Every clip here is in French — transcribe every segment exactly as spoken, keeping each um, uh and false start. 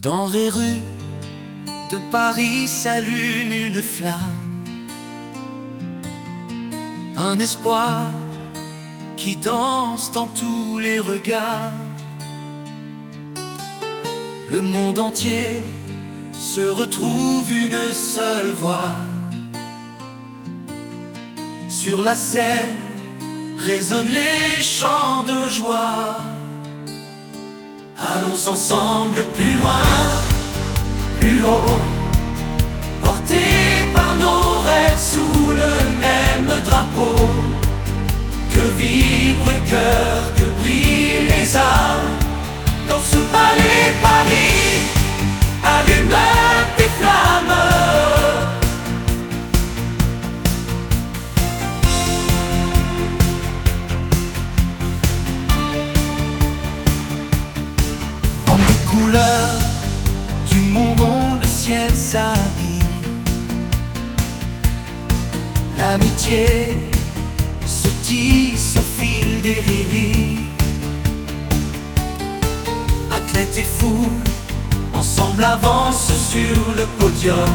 Dans les rues de Paris s'allume une flamme, un espoir qui danse dans tous les regards. Le monde entier se retrouve une seule voix. Sur la scène résonnent les chants de joie. Allons ensemble plus loin, plus haut, portés par nos rêves sous le même drapeau. Que vibre le cœur, que brillent les âmes. Dans ce palais Paris, allume tes flammes. En les couleurs du monde, le ciel s'anime. L'amitié se tisse au fil des rires. Athlètes et fous, ensemble avancent sur le podium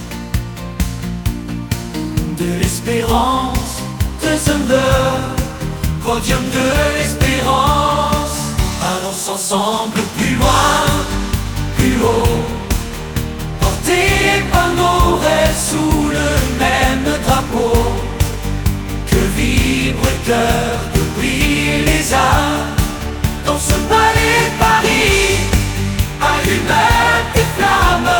de l'espérance, de honneur, podium de l'espérance. Allons ensemble plus loin, plus haut, portés par nos rêves sous le même drapeau. Que vibre le cœur, que brillent les âmes. Dans ce palais Paris, allume tes flammes.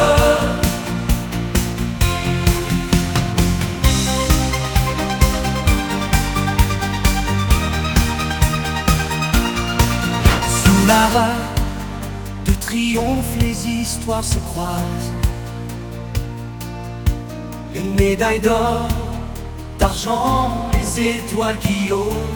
Sous l'aras de triomphe, les histoires se croisent. Les médailles d'or, d'argent, les étoiles qui osent.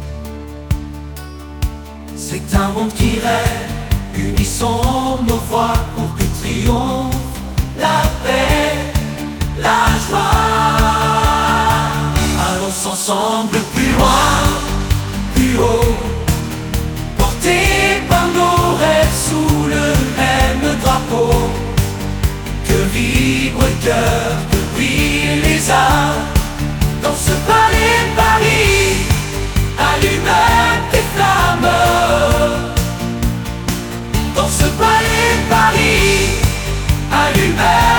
C'est un monde qui rêve, unissons nos voix pour que triomphe la paix, la joie. Allons ensemble plus loin, plus haut, portés par nos rêves sous le même drapeau. Que vibre le cœur, que brillent les âmes. Dans ce palais Paris, allume tes flammes. Dans ce palais Paris, allume